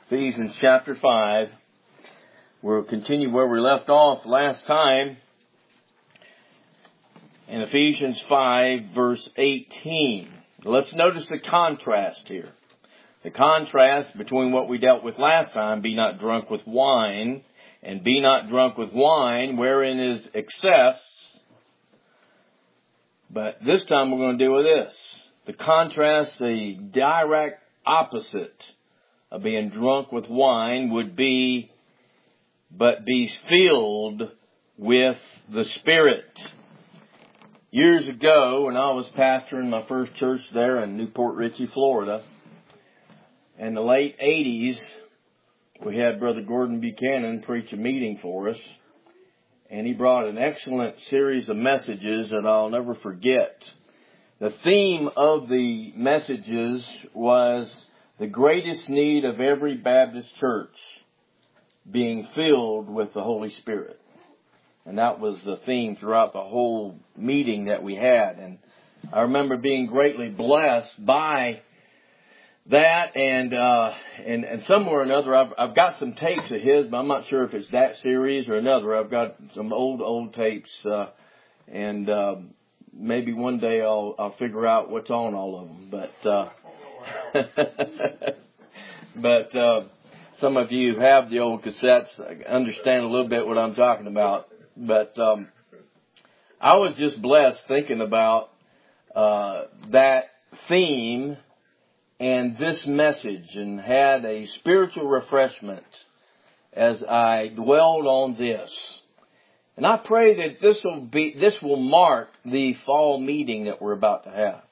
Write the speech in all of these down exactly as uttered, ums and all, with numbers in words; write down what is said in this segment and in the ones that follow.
Ephesians chapter five. We'll continue where we left off last time. In Ephesians five, verse eighteen. Let's notice the contrast here. The contrast between what we dealt with last time, be not drunk with wine, and be not drunk with wine, wherein is excess. But this time we're going to deal with this. The contrast, the direct opposite of being drunk with wine would be, but be filled with the Spirit. Years ago, when I was pastoring my first church there in Newport Richey, Florida, in the late eighties, we had Brother Gordon Buchanan preach a meeting for us, and he brought an excellent series of messages that I'll never forget. The theme of the messages was the greatest need of every Baptist church being filled with the Holy Spirit. And that was the theme throughout the whole meeting that we had. And I remember being greatly blessed by that. And uh, and, and somewhere or another, I've, I've got some tapes of his, but I'm not sure if it's that series or another. I've got some old, old tapes. Uh, and uh, maybe one day I'll, I'll figure out what's on all of them. But... Uh, but uh, some of you have the old cassettes. I understand a little bit what I'm talking about. But um, I was just blessed thinking about uh, that theme and this message, and had a spiritual refreshment as I dwelled on this. And I pray that this will be this will mark the fall meeting that we're about to have.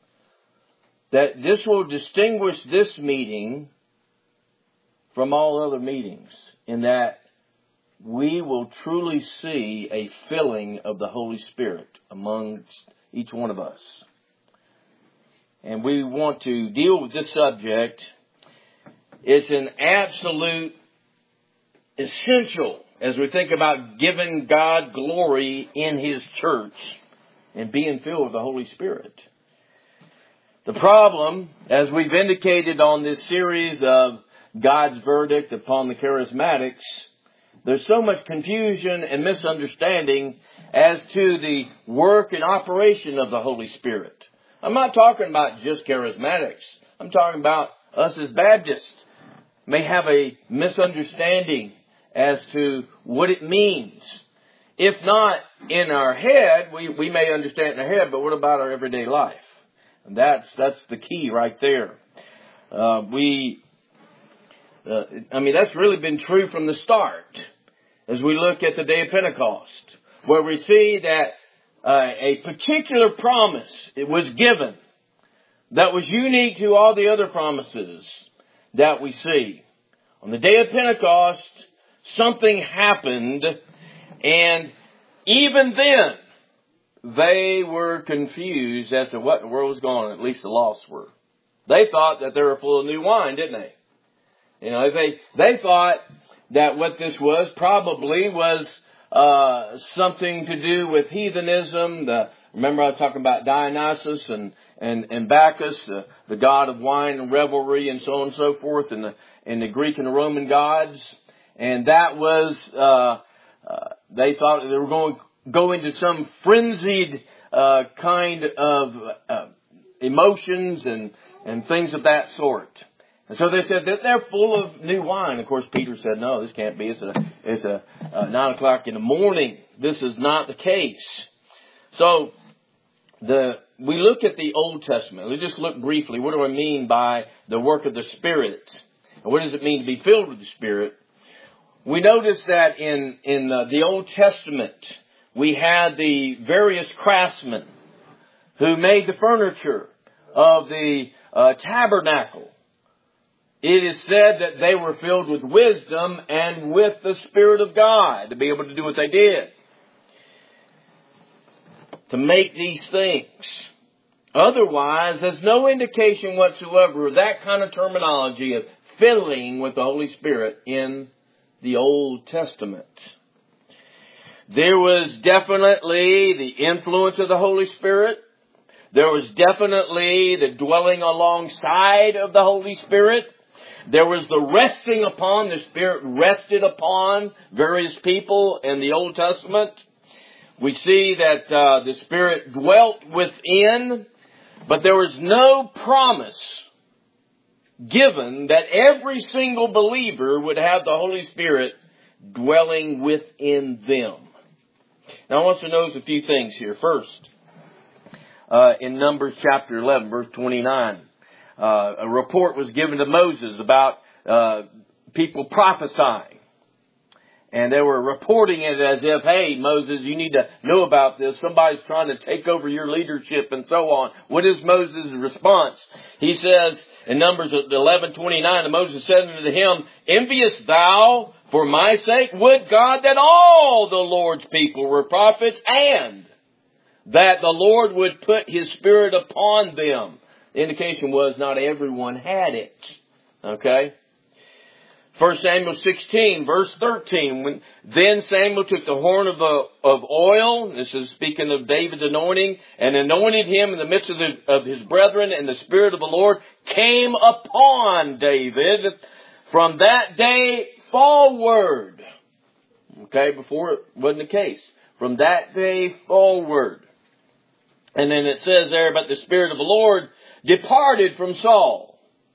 That this will distinguish this meeting from all other meetings, in that we will truly see a filling of the Holy Spirit amongst each one of us. And we want to deal with this subject. It's an absolute essential as we think about giving God glory in His church and being filled with the Holy Spirit. The problem, as we've indicated on this series of God's verdict upon the charismatics, there's so much confusion and misunderstanding as to the work and operation of the Holy Spirit. I'm not talking about just charismatics. I'm talking about us as Baptists may have a misunderstanding as to what it means. If not in our head, we, we may understand in our head, but what about our everyday life? And that's that's the key right there. Uh, we, uh, I mean, that's really been true from the start. As we look at the day of Pentecost, where we see that uh, a particular promise it was given that was unique to all the other promises that we see. On the day of Pentecost, something happened, and even then, they were confused as to what in the world was going on. At least the lost were. They thought that they were full of new wine, didn't they? You know, they they thought that what this was probably was uh, something to do with heathenism. The, remember I was talking about Dionysus and and, and Bacchus, the, the god of wine and revelry and so on and so forth, and the and the Greek and the Roman gods. And that was uh, uh, they thought they were going. go into some frenzied uh, kind of uh, emotions and, and things of that sort. And so they said that they're full of new wine. Of course, Peter said, no, this can't be. It's a, it's a uh, nine o'clock in the morning. This is not the case. So the we look at the Old Testament. Let's just look briefly. What do I mean by the work of the Spirit? And what does it mean to be filled with the Spirit? We notice that in, in uh, the Old Testament, we had the various craftsmen who made the furniture of the uh, tabernacle. It is said that they were filled with wisdom and with the Spirit of God to be able to do what they did, to make these things. Otherwise, there's no indication whatsoever of that kind of terminology of filling with the Holy Spirit in the Old Testament. There was definitely the influence of the Holy Spirit. There was definitely the dwelling alongside of the Holy Spirit. There was the resting upon, the Spirit rested upon various people in the Old Testament. We see that uh, the Spirit dwelt within, but there was no promise given that every single believer would have the Holy Spirit dwelling within them. Now I want you to notice a few things here. First, uh, in Numbers chapter eleven, verse twenty-nine, uh, a report was given to Moses about uh, people prophesying. And they were reporting it as if, hey, Moses, you need to know about this. Somebody's trying to take over your leadership and so on. What is Moses' response? He says in Numbers eleven twenty-nine, and Moses said unto him, envious thou for my sake? Would God that all the Lord's people were prophets, and that the Lord would put His Spirit upon them. The indication was not everyone had it. Okay? First Samuel sixteen, verse thirteen. When, then Samuel took the horn of, the, of oil, this is speaking of David's anointing, and anointed him in the midst of, the, of his brethren, and the Spirit of the Lord came upon David from that day forward. Okay, before it wasn't the case. From that day forward. And then it says there about the Spirit of the Lord departed from Saul.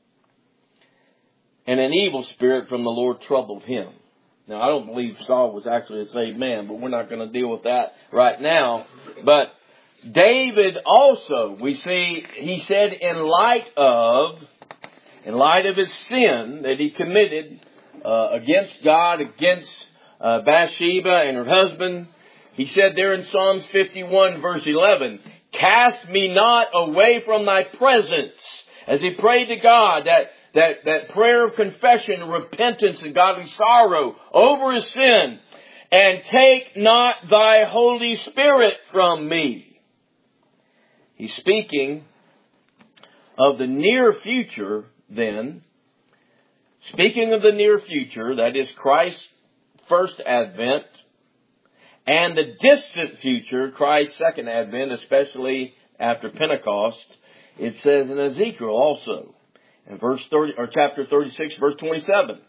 And an evil spirit from the Lord troubled him. Now, I don't believe Saul was actually a saved man, but we're not going to deal with that right now. But David also, we see, he said in light of, in light of his sin that he committed uh, against God, against uh, Bathsheba and her husband, he said there in Psalms fifty-one, verse eleven, cast me not away from thy presence. As he prayed to God, that That, that prayer of confession, repentance, and godly sorrow over his sin. And take not thy Holy Spirit from me. He's speaking of the near future then. Speaking of the near future, that is Christ's first advent. And the distant future, Christ's second advent, especially after Pentecost. It says in Ezekiel also. In verse thirty, or chapter thirty-six, verse twenty-seven.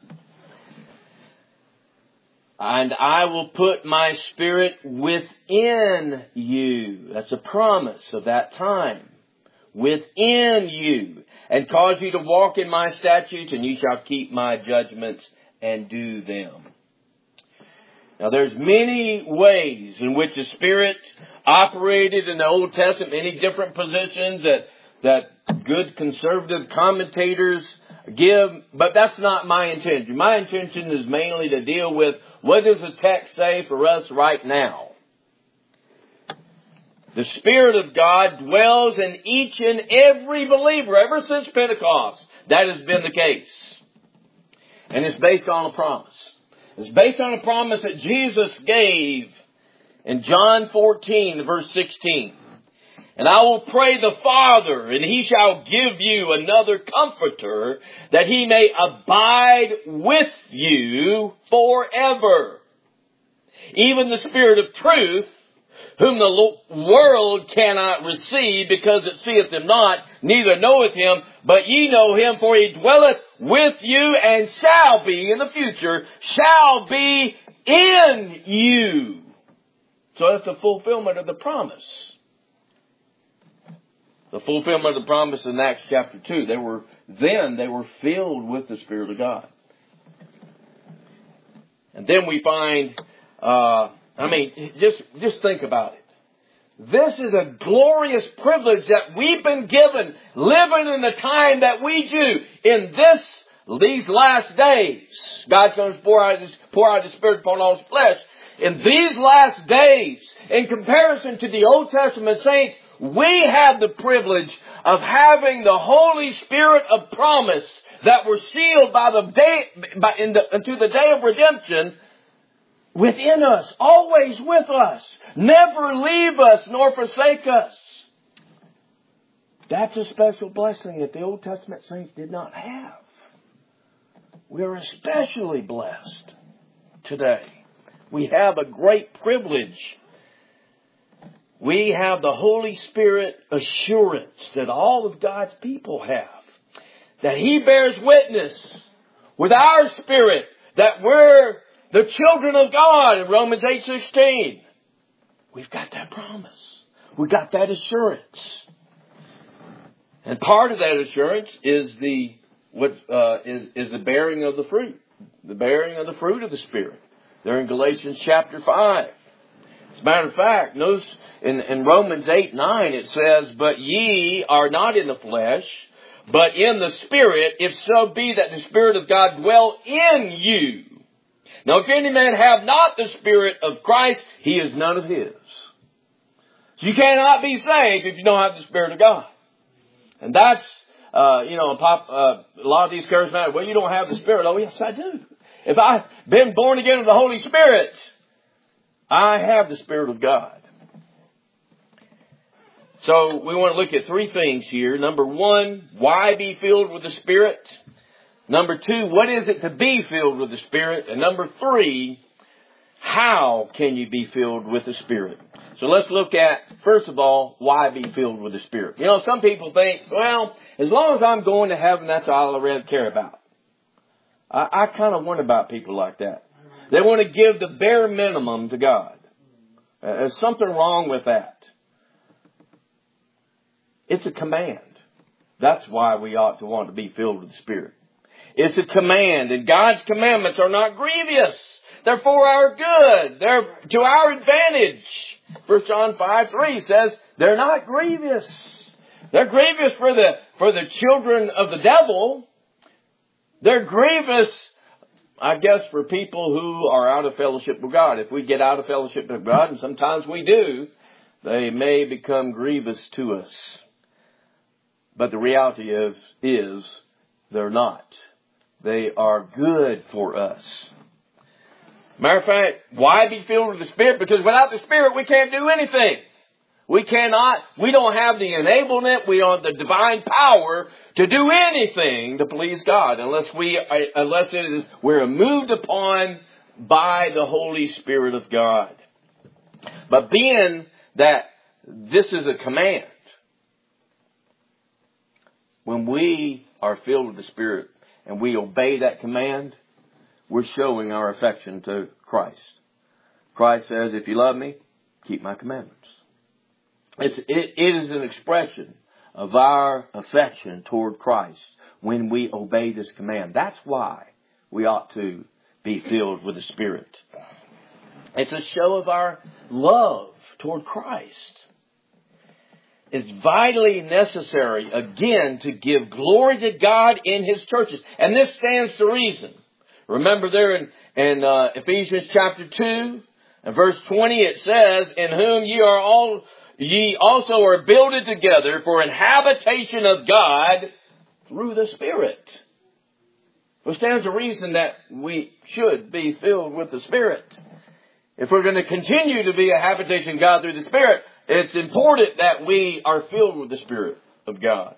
And I will put my Spirit within you. That's a promise of that time. Within you. And cause you to walk in my statutes, and you shall keep my judgments and do them. Now there's many ways in which the Spirit operated in the Old Testament, many different positions that that good conservative commentators give, but that's not my intention. My intention is mainly to deal with what does the text say for us right now. The Spirit of God dwells in each and every believer ever since Pentecost. That has been the case. And it's based on a promise. It's based on a promise that Jesus gave in John fourteen, verse sixteen. And I will pray the Father, and He shall give you another Comforter, that He may abide with you forever. Even the Spirit of truth, whom the world cannot receive, because it seeth Him not, neither knoweth Him, but ye know Him, for He dwelleth with you, and shall be, in the future, shall be in you. So that's the fulfillment of the promise. The fulfillment of the promise in Acts chapter two. They were, then they were filled with the Spirit of God. And then we find, uh, I mean, just, just think about it. This is a glorious privilege that we've been given, living in the time that we do in this, these last days. God's going to pour out His, pour out His Spirit upon all His flesh. In these last days, in comparison to the Old Testament saints, we have the privilege of having the Holy Spirit of promise that were sealed by the day, by, in the, unto the day of redemption within us, always with us, never leave us nor forsake us. That's a special blessing that the Old Testament saints did not have. We are especially blessed today. We have a great privilege. We have the Holy Spirit assurance that all of God's people have. That He bears witness with our spirit that we're the children of God in Romans eight sixteen. We've got that promise. We've got that assurance. And part of that assurance is the what uh, is, is the bearing of the fruit. The bearing of the fruit of the Spirit. There in Galatians chapter five. As a matter of fact, notice in, in Romans eight nine it says, "But ye are not in the flesh, but in the Spirit, if so be that the Spirit of God dwell in you. Now if any man have not the Spirit of Christ, he is none of his." So you cannot be saved if you don't have the Spirit of God. And that's, uh, you know, a, pop, uh, a lot of these charismatics, well, you don't have the Spirit. Oh, yes, I do. If I've been born again of the Holy Spirit, I have the Spirit of God. So we want to look at three things here. Number one, why be filled with the Spirit? Number two, what is it to be filled with the Spirit? And number three, how can you be filled with the Spirit? So let's look at, first of all, why be filled with the Spirit. You know, some people think, well, as long as I'm going to heaven, that's all I really care about. I, I kind of wonder about people like that. They want to give the bare minimum to God. Uh, there's something wrong with that. It's a command. That's why we ought to want to be filled with the Spirit. It's a command, and God's commandments are not grievous. They're for our good. They're to our advantage. First John five three says they're not grievous. They're grievous for the for the children of the devil. They're grievous, I guess, for people who are out of fellowship with God. If we get out of fellowship with God, and sometimes we do, they may become grievous to us. But the reality is, is they're not. They are good for us. Matter of fact, why be filled with the Spirit? Because without the Spirit, we can't do anything. We cannot, we don't have the enablement, we don't have the divine power to do anything to please God unless we, unless it is, we're moved upon by the Holy Spirit of God. But being that this is a command, when we are filled with the Spirit and we obey that command, we're showing our affection to Christ. Christ says, if you love me, keep my commandments. It's, it, it is an expression of our affection toward Christ when we obey this command. That's why we ought to be filled with the Spirit. It's a show of our love toward Christ. It's vitally necessary, again, to give glory to God in His churches. And this stands to reason. Remember there in, in uh, Ephesians chapter two and verse twenty, it says, "In whom ye are all, ye also are builded together for an habitation of God through the Spirit." Well, it stands to reason that we should be filled with the Spirit. If we're going to continue to be a habitation of God through the Spirit, it's important that we are filled with the Spirit of God.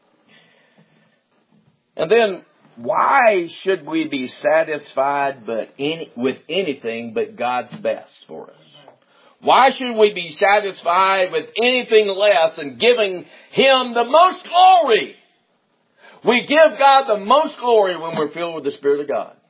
And then, why should we be satisfied but any, with anything but God's best for us? Why should we be satisfied with anything less than giving Him the most glory? We give God the most glory when we're filled with the Spirit of God.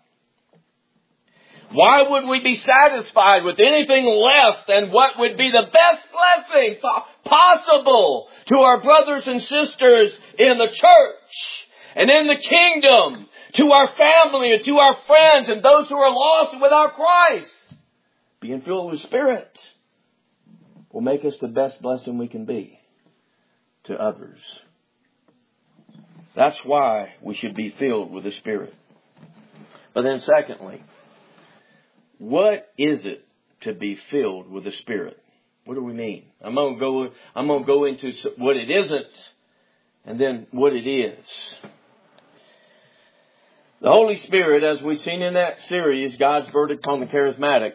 Why would we be satisfied with anything less than what would be the best blessing possible to our brothers and sisters in the church and in the kingdom, to our family and to our friends and those who are lost without Christ? Being filled with the Spirit will make us the best blessing we can be to others. That's why we should be filled with the Spirit. But then secondly, what is it to be filled with the Spirit? What do we mean? I'm going to go, I'm going to go into what it isn't and then what it is. The Holy Spirit, as we've seen in that series, God's Verdict on the Charismatic,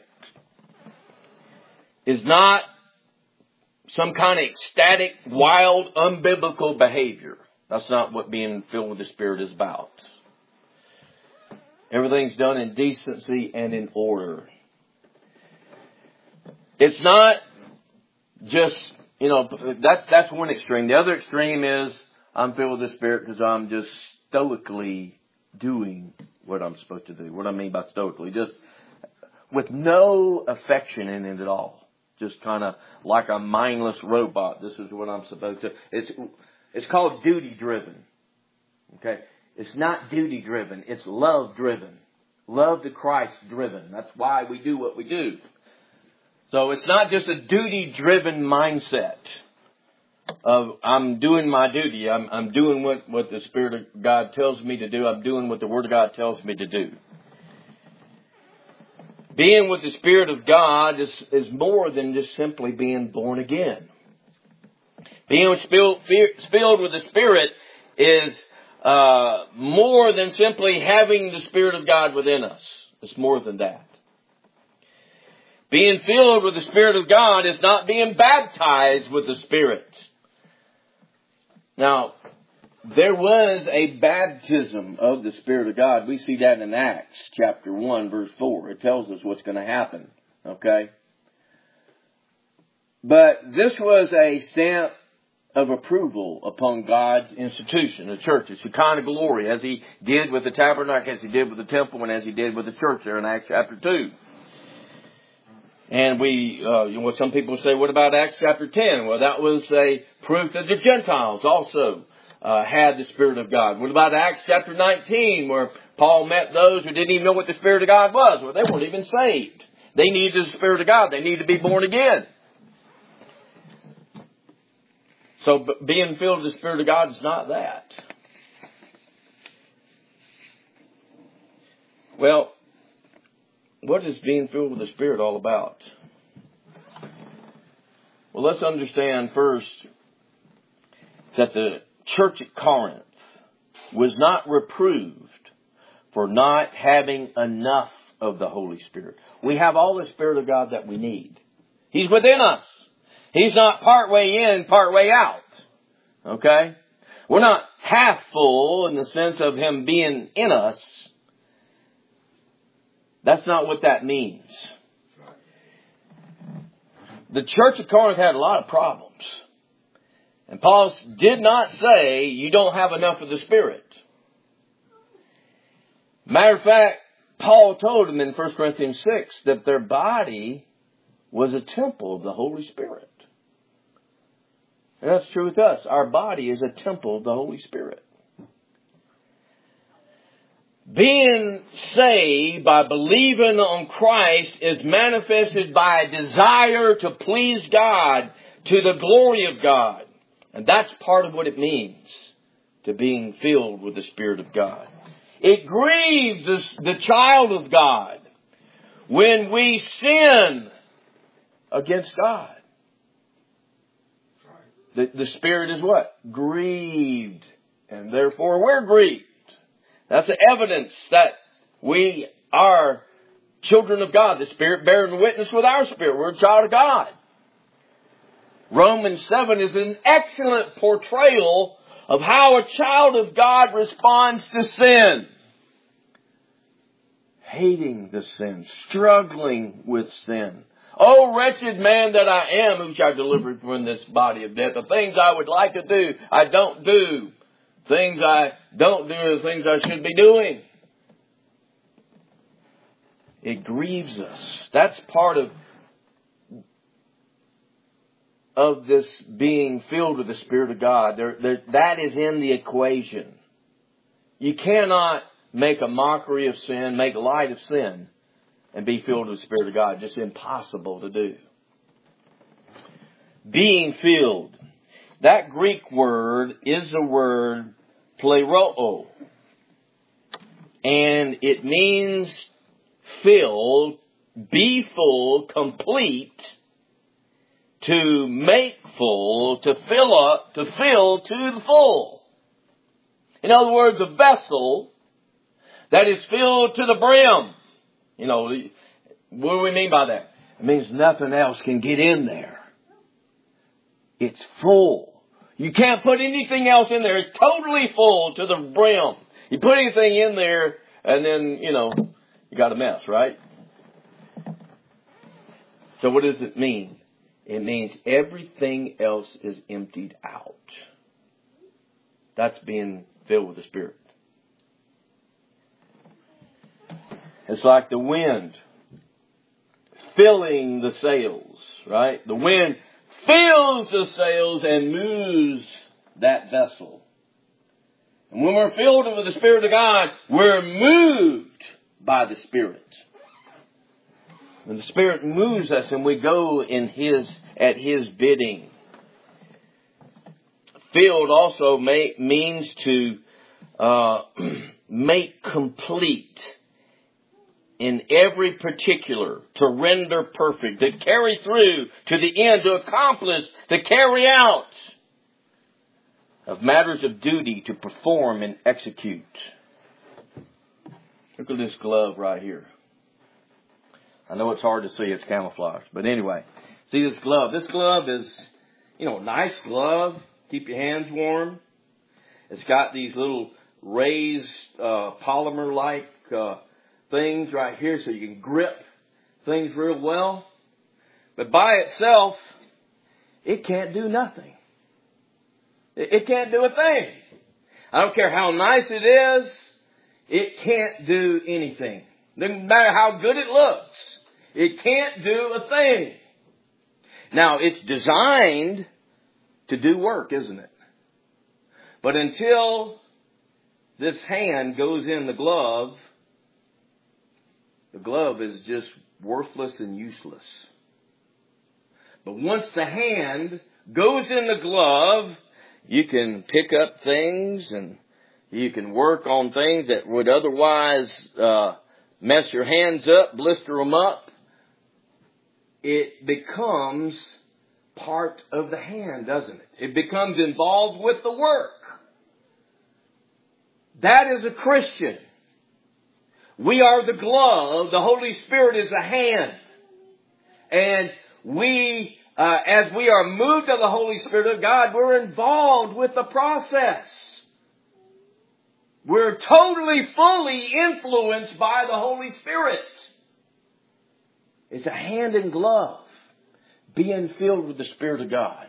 is not some kind of ecstatic, wild, unbiblical behavior. That's not what being filled with the Spirit is about. Everything's done in decency and in order. It's not just, you know, that's, that's one extreme. The other extreme is I'm filled with the Spirit because I'm just stoically doing what I'm supposed to do. What I mean by stoically, just with no affection in it at all. Just kind of like a mindless robot. This is what I'm supposed to. It's it's called duty driven. Okay, it's not duty driven. It's love driven. Love to Christ driven. That's why we do what we do. So it's not just a duty driven mindset of I'm doing my duty. I'm I'm doing what, what the Spirit of God tells me to do. I'm doing what the Word of God tells me to do. Being with the Spirit of God is, is more than just simply being born again. Being filled, filled with the Spirit is uh, more than simply having the Spirit of God within us. It's more than that. Being filled with the Spirit of God is not being baptized with the Spirit. Now, there was a baptism of the Spirit of God. We see that in Acts chapter one, verse four. It tells us what's going to happen. Okay? But this was a stamp of approval upon God's institution, the church. It's Shekinah glory, as He did with the tabernacle, as He did with the temple, and as He did with the church there in Acts chapter two. And we, uh, you know, some people say, what about Acts chapter ten? Well, that was a proof that the Gentiles also uh, had the Spirit of God. What about Acts chapter nineteen, where Paul met those who didn't even know what the Spirit of God was? Well, they weren't even saved. They needed the Spirit of God. They needed to be born again. So being filled with the Spirit of God is not that. Well, what is being filled with the Spirit all about? Well, let's understand first that the church at Corinth was not reproved for not having enough of the Holy Spirit. We have all the Spirit of God that we need. He's within us. He's not part way in, part way out. Okay? We're not half full in the sense of Him being in us. That's not what that means. The church of Corinth had a lot of problems. And Paul did not say you don't have enough of the Spirit. Matter of fact, Paul told them in First Corinthians six that their body was a temple of the Holy Spirit. And that's true with us. Our body is a temple of the Holy Spirit. Being saved by believing on Christ is manifested by a desire to please God, to the glory of God. And that's part of what it means to being filled with the Spirit of God. It grieves the, the child of God when we sin against God. The, the Spirit is what? Grieved. And therefore we're grieved. That's the evidence that we are children of God. The Spirit bearing witness with our spirit. We're a child of God. Romans seven is an excellent portrayal of how a child of God responds to sin. Hating the sin. Struggling with sin. Oh, wretched man that I am, who shall deliver from this body of death? The things I would like to do, I don't do. Things I don't do are the things I should be doing. It grieves us. That's part of, of this being filled with the Spirit of God. There, there, that is in the equation. You cannot make a mockery of sin, make light of sin, and be filled with the Spirit of God. Just impossible to do. Being filled. That Greek word is the word pleroo. And it means fill, be full, complete, to make full, to fill up, to fill to the full. In other words, a vessel that is filled to the brim. You know, what do we mean by that? It means nothing else can get in there. It's full. You can't put anything else in there. It's totally full to the brim. You put anything in there and then, you know, you got a mess, right? So what does it mean? It means everything else is emptied out. That's being filled with the Spirit. It's like the wind filling the sails, right? The wind fills the sails and moves that vessel. And when we're filled with the Spirit of God, we're moved by the Spirit. And the Spirit moves us and we go in His, at His bidding. Filled also may, means to uh, make complete in every particular, to render perfect, to carry through to the end, to accomplish, to carry out of matters of duty, to perform and execute. Look at this glove right here. I know it's hard to see, it's camouflaged. But anyway, see this glove. This glove is, you know, a nice glove. Keep your hands warm. It's got these little raised uh, polymer-like uh, things right here so you can grip things real well. But by itself, it can't do nothing. It, it can't do a thing. I don't care how nice it is. It can't do anything. Doesn't matter how good it looks. It can't do a thing. Now, it's designed to do work, isn't it? But until this hand goes in the glove, the glove is just worthless and useless. But once the hand goes in the glove, you can pick up things and you can work on things that would otherwise uh, mess your hands up, blister them up. It becomes part of the hand, doesn't it? It becomes involved with the work. That is a Christian. We are the glove. The Holy Spirit is a hand. And we, uh, as we are moved of the Holy Spirit of God, we're involved with the process. We're totally, fully influenced by the Holy Spirit. It's a hand and glove. Being filled with the Spirit of God.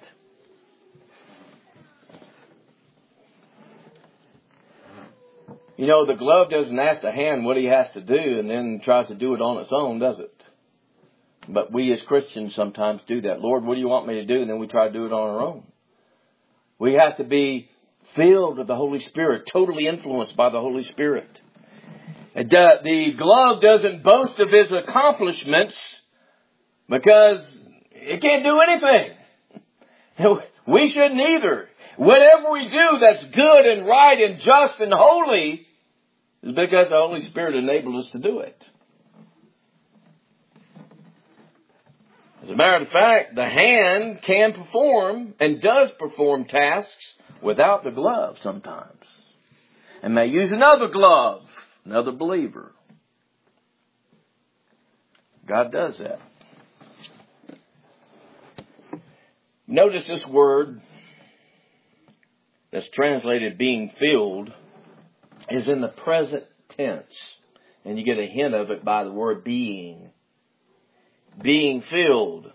You know, the glove doesn't ask the hand what he has to do and then tries to do it on its own, does it? But we as Christians sometimes do that. Lord, what do you want me to do? And then we try to do it on our own. We have to be filled with the Holy Spirit, totally influenced by the Holy Spirit. And uh, the glove doesn't boast of his accomplishments because it can't do anything. We shouldn't either. Whatever we do that's good and right and just and holy is because the Holy Spirit enabled us to do it. As a matter of fact, the hand can perform and does perform tasks without the glove sometimes. And may use another glove, another believer. God does that. Notice this word that's translated being filled is in the present tense. And you get a hint of it by the word being. Being filled.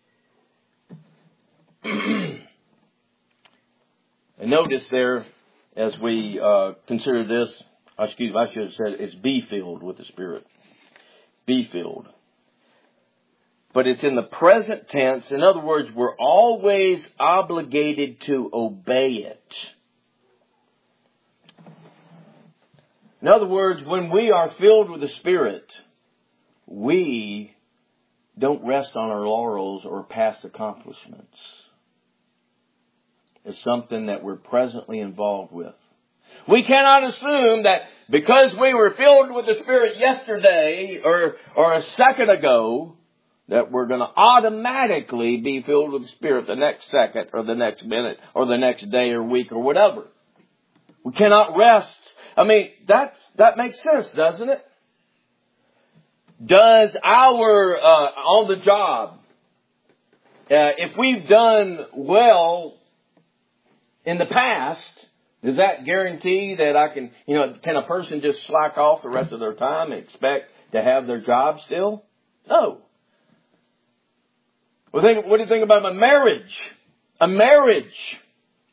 And notice there, as we uh, consider this, excuse me, I should have said it's be filled with the Spirit. Be filled. But it's in the present tense. In other words, we're always obligated to obey it. In other words, when we are filled with the Spirit, we don't rest on our laurels or past accomplishments. It's something that we're presently involved with. We cannot assume that because we were filled with the Spirit yesterday or, or a second ago, that we're going to automatically be filled with the Spirit the next second or the next minute or the next day or week or whatever. We cannot rest. I mean, that's, that makes sense, doesn't it? Does our, uh, on the job, uh, if we've done well in the past, does that guarantee that I can, you know, can a person just slack off the rest of their time and expect to have their job still? No. What do you think, what do you think about a marriage? A marriage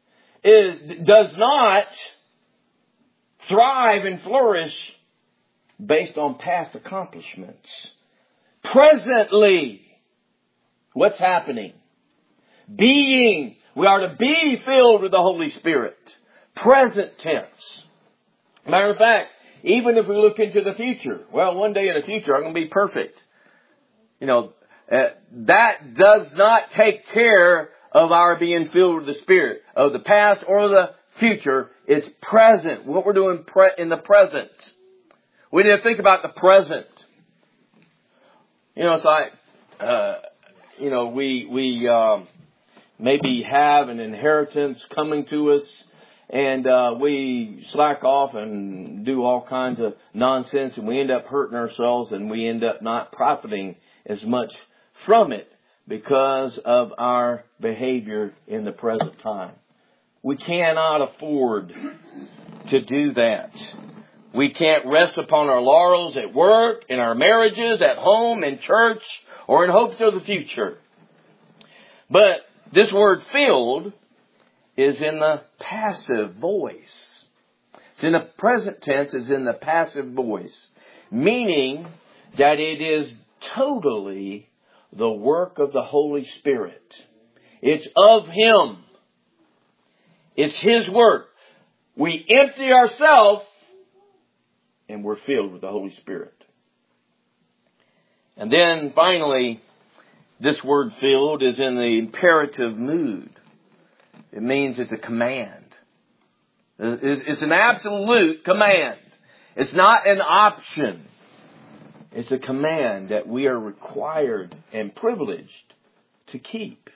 is, does not thrive and flourish based on past accomplishments. Presently, what's happening? Being, we are to be filled with the Holy Spirit. Present tense. Matter of fact, even if we look into the future, well, one day in the future I'm going to be perfect. You know, uh, that does not take care of our being filled with the Spirit of the past or the future. It's present. What we're doing pre- in the present. We need to think about the present. You know, it's like, uh, you know, we, we, um, maybe have an inheritance coming to us, and, uh, we slack off and do all kinds of nonsense, and we end up hurting ourselves, and we end up not profiting as much from it because of our behavior in the present time. We cannot afford to do that. We can't rest upon our laurels at work, in our marriages, at home, in church, or in hopes of the future. But this word filled is in the passive voice. It's in the present tense, it's in the passive voice. Meaning that it is totally the work of the Holy Spirit. It's of Him. It's His work. We empty ourselves and we're filled with the Holy Spirit. And then finally, this word filled is in the imperative mood. It means it's a command. It's an absolute command. It's not an option. It's a command that we are required and privileged to keep.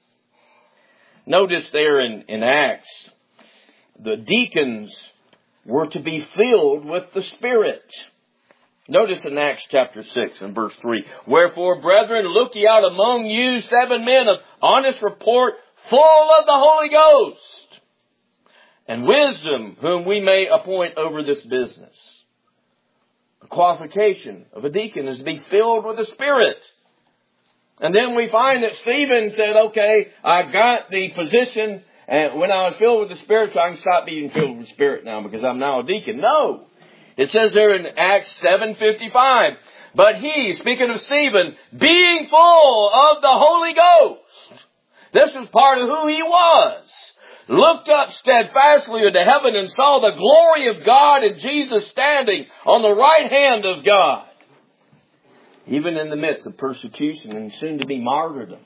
Notice there in, in Acts, the deacons were to be filled with the Spirit. Notice in Acts chapter six and verse three. Wherefore, brethren, look ye out among you seven men of honest report, full of the Holy Ghost and wisdom, whom we may appoint over this business. The qualification of a deacon is to be filled with the Spirit. And then we find that Stephen said, okay, I got the position, and when I was filled with the Spirit, so I can stop being filled with the Spirit now because I'm now a deacon. No. It says there in Acts seven fifty-five, but he, speaking of Stephen, being full of the Holy Ghost. This was part of who he was. Looked up steadfastly into heaven and saw the glory of God and Jesus standing on the right hand of God. Even in the midst of persecution and soon to be martyrdom,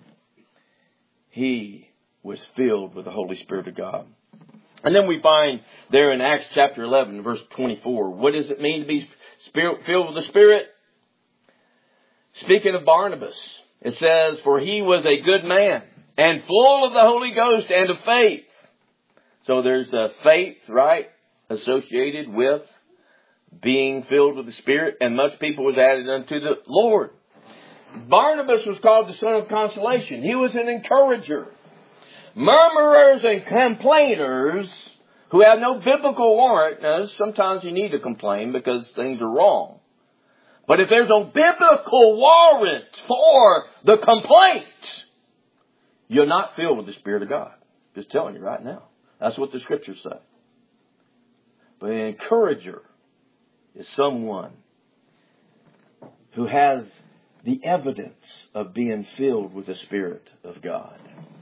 he was filled with the Holy Spirit of God. And then we find there in Acts chapter eleven, verse twenty-four, what does it mean to be spirit, filled with the Spirit? Speaking of Barnabas, it says, for he was a good man and full of the Holy Ghost and of faith. So there's a faith, right, associated with being filled with the Spirit, and much people was added unto the Lord. Barnabas was called the son of consolation. He was an encourager. Murmurers and complainers who have no biblical warrant. Now, sometimes you need to complain because things are wrong. But if there's no biblical warrant for the complaint, you're not filled with the Spirit of God. Just telling you right now. That's what the Scriptures say. But an encourager is someone who has the evidence of being filled with the Spirit of God.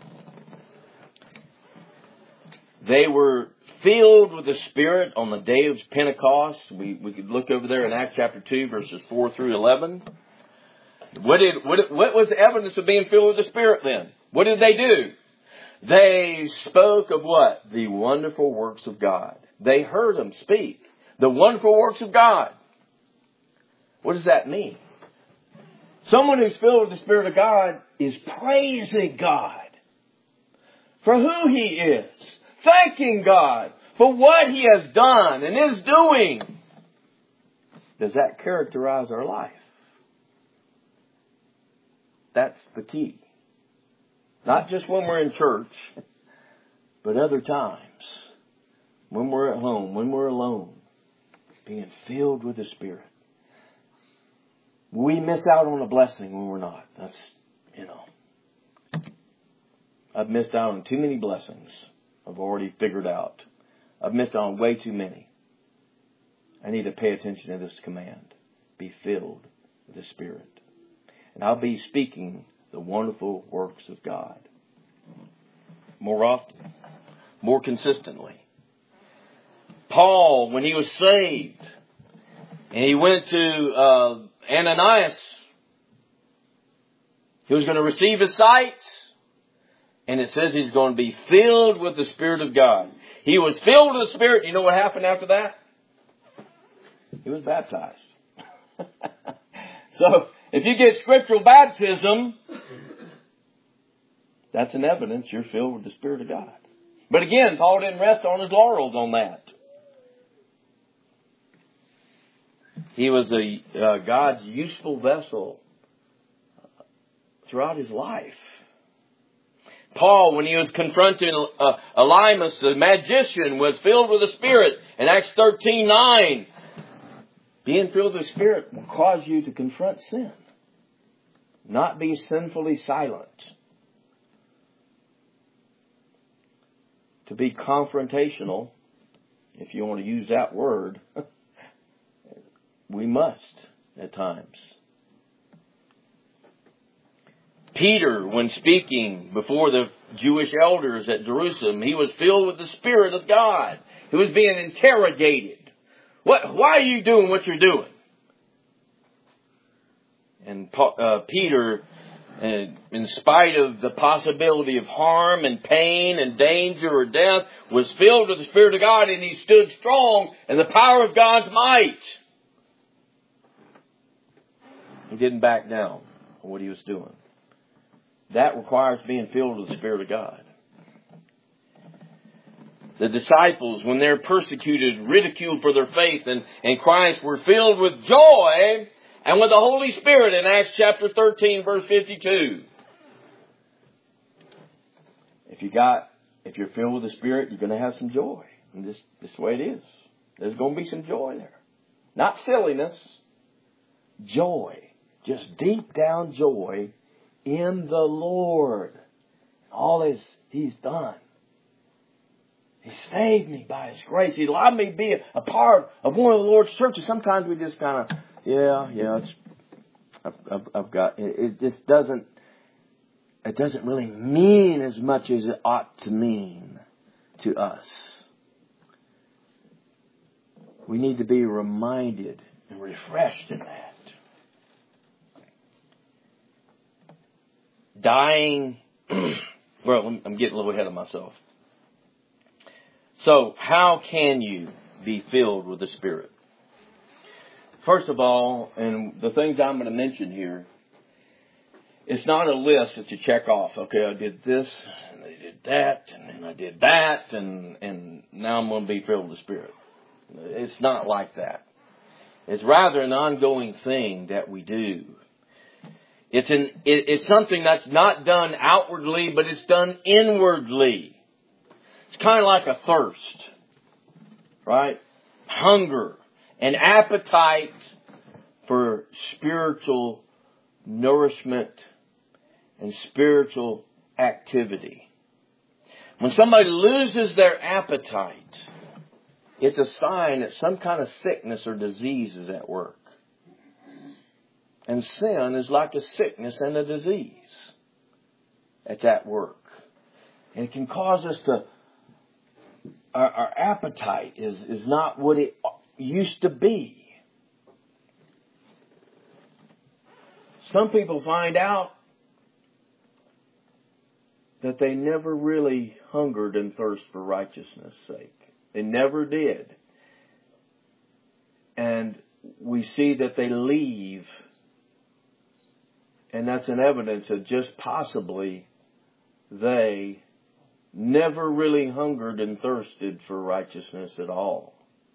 They were filled with the Spirit on the day of Pentecost. We, we could look over there in Acts chapter two, verses four through eleven. What did, what, what was the evidence of being filled with the Spirit then? What did they do? They spoke of what? The wonderful works of God. They heard Him speak. The wonderful works of God. What does that mean? Someone who's filled with the Spirit of God is praising God for who He is. Thanking God for what He has done and is doing. Does that characterize our life? That's the key. Not just when we're in church, but other times. When we're at home, when we're alone. Being filled with the Spirit. We miss out on a blessing when we're not. That's, you know. I've missed out on too many blessings. I've already figured out. I've missed out on way too many. I need to pay attention to this command. Be filled with the Spirit. And I'll be speaking the wonderful works of God more often, more consistently. Paul, when he was saved, and he went to uh, Ananias, he was going to receive his sight, and it says he's going to be filled with the Spirit of God. He was filled with the Spirit. You know what happened after that? He was baptized. So, if you get scriptural baptism, that's an evidence you're filled with the Spirit of God. But again, Paul didn't rest on his laurels on that. He was a uh, God's useful vessel throughout his life. Paul, when he was confronting uh, Elymas, the magician, was filled with the Spirit. In Acts thirteen nine, being filled with the Spirit will cause you to confront sin. Not be sinfully silent. To be confrontational, if you want to use that word, we must at times. Peter, when speaking before the Jewish elders at Jerusalem, he was filled with the Spirit of God. He was being interrogated. What? Why are you doing what you're doing? And uh, Peter, uh, in spite of the possibility of harm and pain and danger or death, was filled with the Spirit of God, and he stood strong in the power of God's might. He didn't back down on what he was doing. That requires being filled with the Spirit of God. The disciples, when they're persecuted, ridiculed for their faith in, in Christ, were filled with joy and with the Holy Spirit in Acts chapter thirteen, verse fifty-two. If you got, if you're filled with the Spirit, you're going to have some joy. And this, this is the way it is. There's going to be some joy there. Not silliness. Joy. Just deep down joy in the Lord. All his, He's done. He saved me by His grace. He allowed me to be a, a part of one of the Lord's churches. Sometimes we just kind of, yeah, yeah, it's, I've, I've, I've got, it, it just doesn't, it doesn't really mean as much as it ought to mean to us. We need to be reminded and refreshed in that. Dying, well, I'm getting a little ahead of myself. So, how can you be filled with the Spirit? First of all, and the things I'm going to mention here, it's not a list that you check off. Okay, I did this, and I did that, and then I did that, and, and now I'm going to be filled with the Spirit. It's not like that. It's rather an ongoing thing that we do. It's an, it, it's something that's not done outwardly, but it's done inwardly. It's kind of like a thirst, right? Hunger, an appetite for spiritual nourishment and spiritual activity. When somebody loses their appetite, it's a sign that some kind of sickness or disease is at work. And sin is like a sickness and a disease that's at work. And it can cause us to, our, our appetite is, is not what it used to be. Some people find out that they never really hungered and thirsted for righteousness' sake. They never did. And we see that they leave. And that's an evidence that just possibly they never really hungered and thirsted for righteousness at all.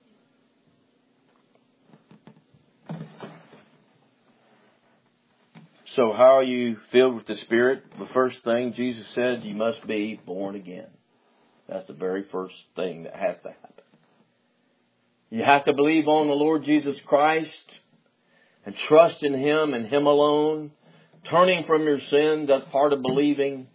So how are you filled with the Spirit? The first thing Jesus said, you must be born again. That's the very first thing that has to happen. You have to believe on the Lord Jesus Christ and trust in Him and Him alone. Turning from your sin, that's part of believing.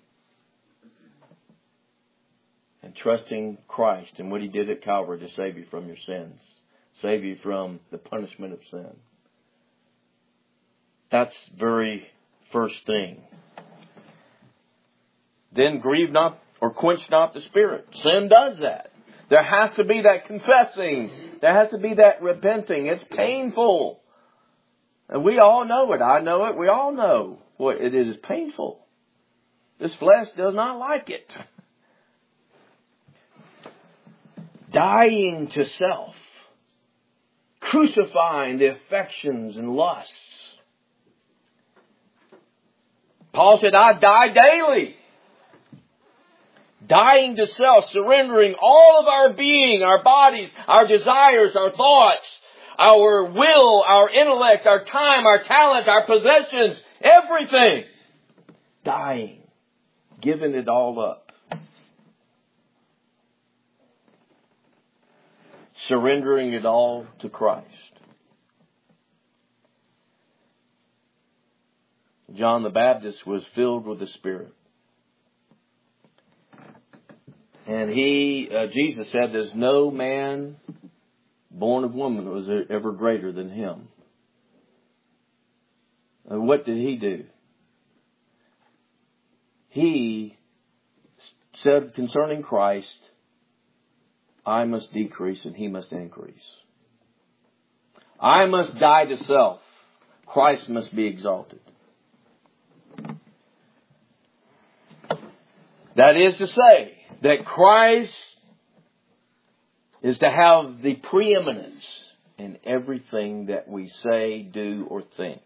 And trusting Christ and what He did at Calvary to save you from your sins. save you from the punishment of sin. That's very first thing. Then grieve not or quench not the Spirit. Sin does that. There has to be that confessing. There has to be that repenting. It's painful. And we all know it. I know it. We all know what it is painful. This flesh does not like it. Dying to self. Crucifying the affections and lusts. Paul said, I die daily. Dying to self, surrendering all of our being, our bodies, our desires, our thoughts, our will, our intellect, our time, our talent, our possessions, everything. Dying. Giving it all up. Surrendering it all to Christ. John the Baptist was filled with the Spirit. And he, uh, Jesus said, there's no man born of woman who was ever greater than him. And what did he do? He said concerning Christ, I must decrease and he must increase. I must die to self. Christ must be exalted. That is to say, that Christ is to have the preeminence in everything that we say, do, or think.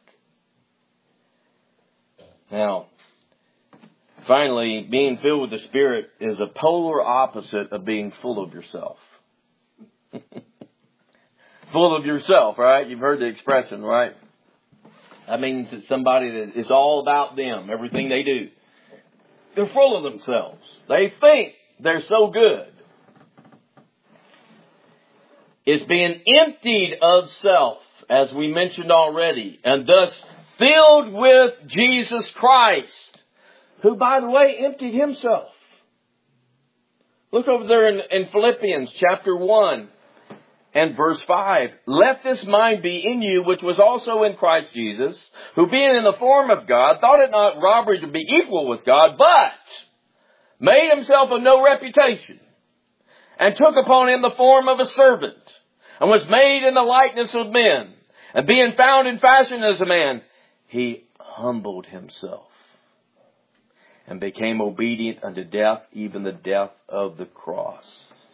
Now, finally, being filled with the Spirit is a polar opposite of being full of yourself. Full of yourself, right? You've heard the expression, right? That means it's somebody that is all about them, everything they do. They're full of themselves. They think they're so good. It's being emptied of self, as we mentioned already, and thus filled with Jesus Christ, who, by the way, emptied himself. Look over there in, in Philippians chapter one and verse five. Let this mind be in you, which was also in Christ Jesus, who being in the form of God, thought it not robbery to be equal with God, but made himself of no reputation, and took upon him the form of a servant, and was made in the likeness of men. And being found in fashion as a man, he humbled himself, and became obedient unto death, even the death of the cross.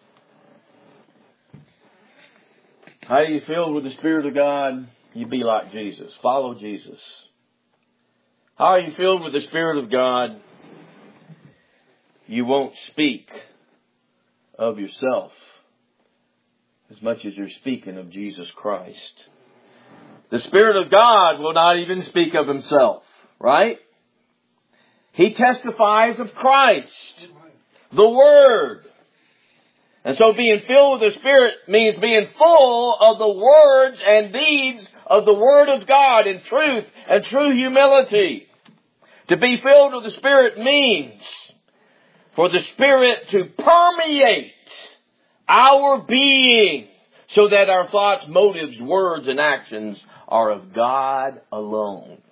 How are you filled with the Spirit of God? You be like Jesus. Follow Jesus. How are you filled with the Spirit of God? You won't speak of yourself as much as you're speaking of Jesus Christ. The Spirit of God will not even speak of himself, right? He testifies of Christ, the Word. And so being filled with the Spirit means being full of the words and deeds of the Word of God in truth and true humility. To be filled with the Spirit means for the Spirit to permeate our being so that our thoughts, motives, words, and actions are of God alone.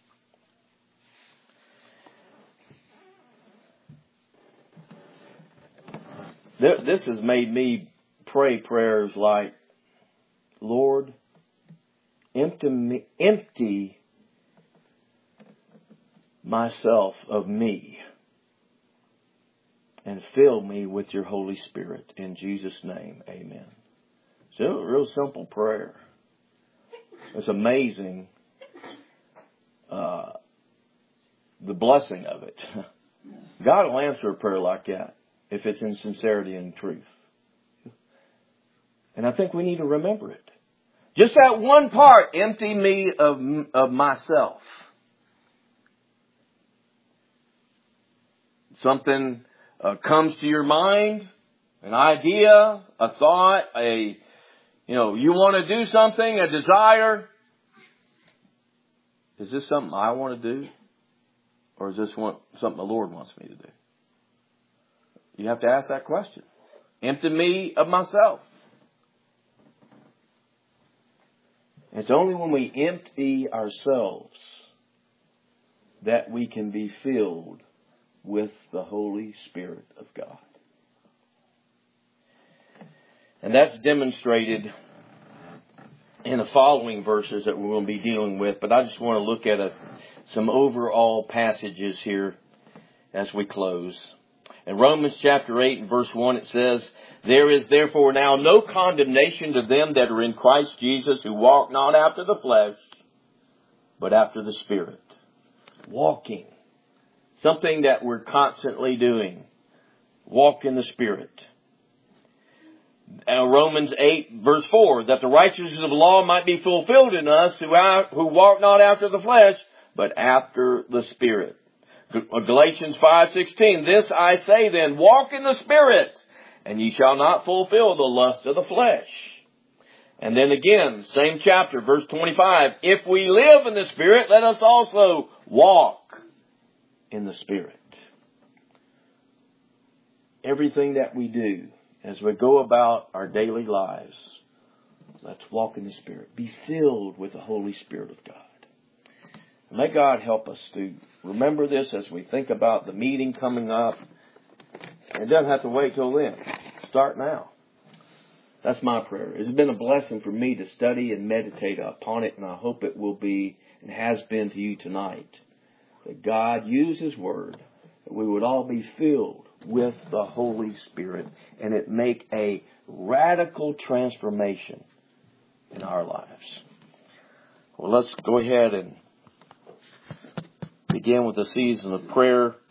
This has made me pray prayers like, Lord, empty me, empty myself of me and fill me with your Holy Spirit. In Jesus' name, amen. It's a real simple prayer. It's amazing uh, the blessing of it. God will answer a prayer like that if it's in sincerity and truth. And I think we need to remember it. Just that one part, empty me of, of myself. Something uh, comes to your mind, an idea, a thought, a, you know, you want to do something, a desire. Is this something I want to do? Or is this one, something the Lord wants me to do? You have to ask that question. Empty me of myself. It's only when we empty ourselves that we can be filled with the Holy Spirit of God. And that's demonstrated in the following verses that we're going to be dealing with. But I just want to look at a, some overall passages here as we close. In Romans chapter eight and verse one it says, "There is therefore now no condemnation to them that are in Christ Jesus, who walk not after the flesh, but after the Spirit." Walking. Something that we're constantly doing. Walk in the Spirit. Uh, Romans eight verse four, "That the righteousness of the law might be fulfilled in us who, are, who walk not after the flesh, but after the Spirit." Galatians five sixteen, "This I say then, walk in the Spirit, and ye shall not fulfill the lust of the flesh." And then again, same chapter, verse twenty-five, "If we live in the Spirit, let us also walk in the Spirit." Everything that we do as we go about our daily lives, let's walk in the Spirit. Be filled with the Holy Spirit of God. And may God help us to remember this as we think about the meeting coming up. It doesn't have to wait till then. Start now. That's my prayer. It's been a blessing for me to study and meditate upon it, and I hope it will be and has been to you tonight. That God use His Word, that we would all be filled with the Holy Spirit, and it make a radical transformation in our lives. Well, let's go ahead and begin with a season of prayer.